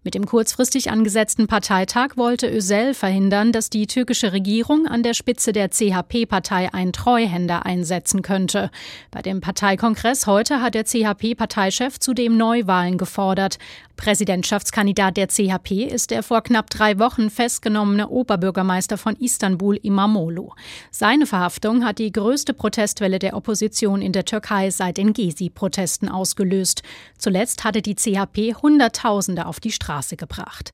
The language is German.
Mit dem kurzfristig angesetzten Parteitag wollte Özel verhindern, dass die türkische Regierung an der Spitze der CHP-Partei einen Treuhänder einsetzen könnte. Bei dem Parteikongress heute hat der CHP-Parteichef zudem Neuwahlen gefordert. Präsidentschaftskandidat der CHP ist der vor knapp 3 Wochen festgenommene Oberbürgermeister von Istanbul, İmamoğlu. Seine Verhaftung hat die größte Protestwelle der Opposition in der Türkei seit den Gezi-Protesten ausgelöst. Zuletzt hatte die CHP Hunderttausende auf die Straße gebracht.